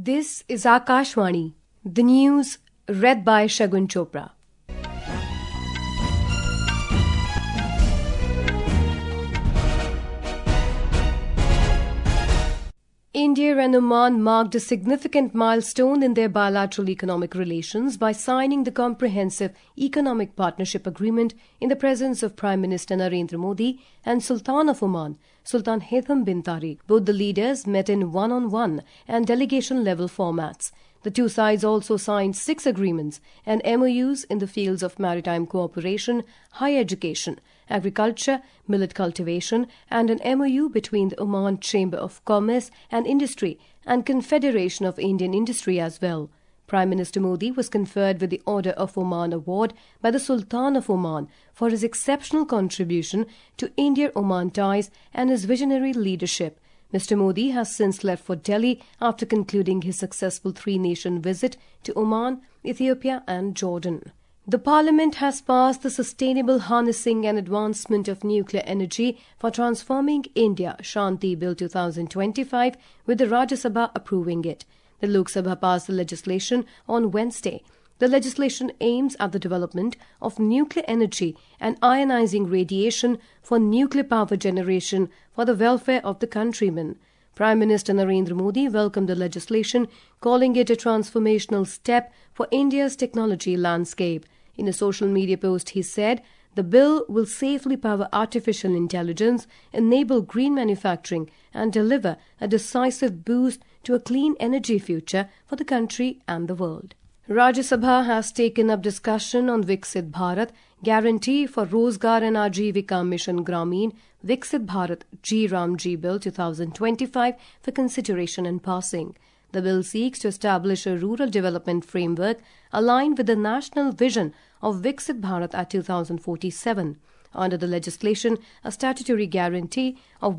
This is Akashvani, the news read by Shagun Chopra. India and Oman marked a significant milestone in their bilateral economic relations by signing the Comprehensive Economic Partnership Agreement in the presence of Prime Minister Narendra Modi and Sultan of Oman, Sultan Haitham bin Tariq. Both the leaders met in one-on-one and delegation-level formats. The two sides also signed 6 agreements and MOUs in the fields of maritime cooperation, higher education, agriculture, millet cultivation, and an MOU between the Oman Chamber of Commerce and Industry and Confederation of Indian Industry as well. Prime Minister Modi was conferred with the Order of Oman Award by the Sultan of Oman for his exceptional contribution to India-Oman ties and his visionary leadership. Mr. Modi has since left for Delhi after concluding his successful 3-nation visit to Oman, Ethiopia and Jordan. The Parliament has passed the Sustainable Harnessing and Advancement of Nuclear Energy for Transforming India Shanti Bill 2025 with the Rajya Sabha approving it. The Lok Sabha passed the legislation on Wednesday. The legislation aims at the development of nuclear energy and ionizing radiation for nuclear power generation for the welfare of the countrymen. Prime Minister Narendra Modi welcomed the legislation, calling it a transformational step for India's technology landscape. In a social media post, he said, "The bill will safely power artificial intelligence, enable green manufacturing, and deliver a decisive boost to a clean energy future for the country and the world." Rajya Sabha has taken up discussion on Viksit Bharat, Guarantee for Rozgar and Ajivika Mission Grameen, Viksit Bharat G-Ram-G Bill 2025 for consideration and passing. The bill seeks to establish a rural development framework aligned with the national vision of Viksit Bharat at 2047. Under the legislation, a statutory guarantee of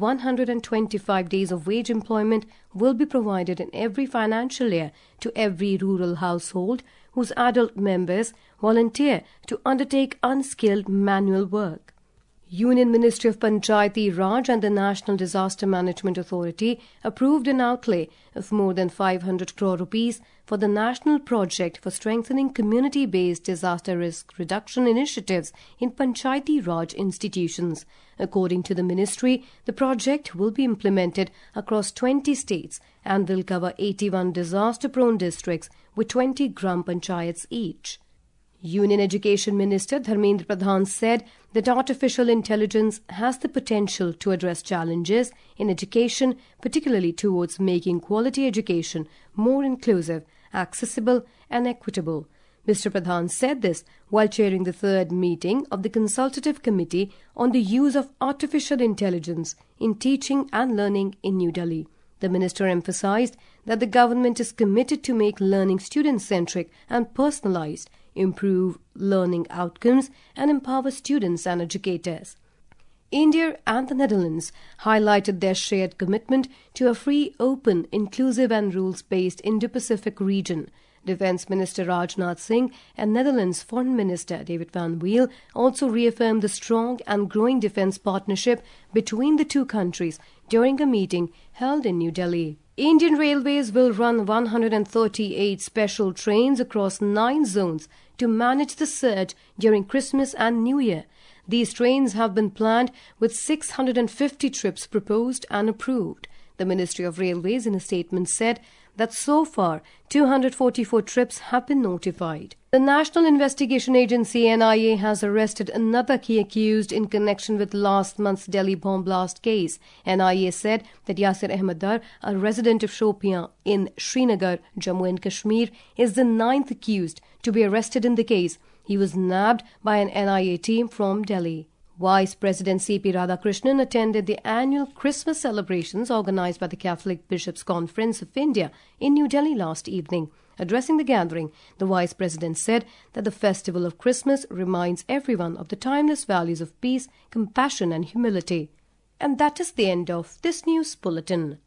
125 days of wage employment will be provided in every financial year to every rural household whose adult members volunteer to undertake unskilled manual work. Union Ministry of Panchayati Raj and the National Disaster Management Authority approved an outlay of more than 500 crore rupees for the national project for strengthening community-based disaster risk reduction initiatives in Panchayati Raj institutions. According to the ministry, the project will be implemented across 20 states and will cover 81 disaster-prone districts with 20 Gram Panchayats each. Union Education Minister Dharmendra Pradhan said that artificial intelligence has the potential to address challenges in education, particularly towards making quality education more inclusive, accessible and equitable. Mr. Pradhan said this while chairing the 3rd meeting of the Consultative Committee on the Use of Artificial Intelligence in Teaching and Learning in New Delhi. The minister emphasized that the government is committed to make learning student-centric and personalized, improve learning outcomes and empower students and educators. India and the Netherlands highlighted their shared commitment to a free, open, inclusive and rules-based Indo-Pacific region. Defence Minister Rajnath Singh and Netherlands Foreign Minister David Van Wiel also reaffirmed the strong and growing defence partnership between the two countries during a meeting held in New Delhi. Indian Railways will run 138 special trains across 9 zones to manage the surge during Christmas and New Year. These trains have been planned with 650 trips proposed and approved. The Ministry of Railways in a statement said that so far 244 trips have been notified. The National Investigation Agency NIA has arrested another key accused in connection with last month's Delhi bomb blast case. NIA said that Yasir Ahmed Dar, a resident of Shopian in Srinagar, Jammu and Kashmir, is the 9th accused to be arrested in the case. He was nabbed by an NIA team from Delhi. Vice President C.P. Radhakrishnan attended the annual Christmas celebrations organized by the Catholic Bishops' Conference of India in New Delhi last evening. Addressing the gathering, the Vice President said that the festival of Christmas reminds everyone of the timeless values of peace, compassion and humility. And that is the end of this news bulletin.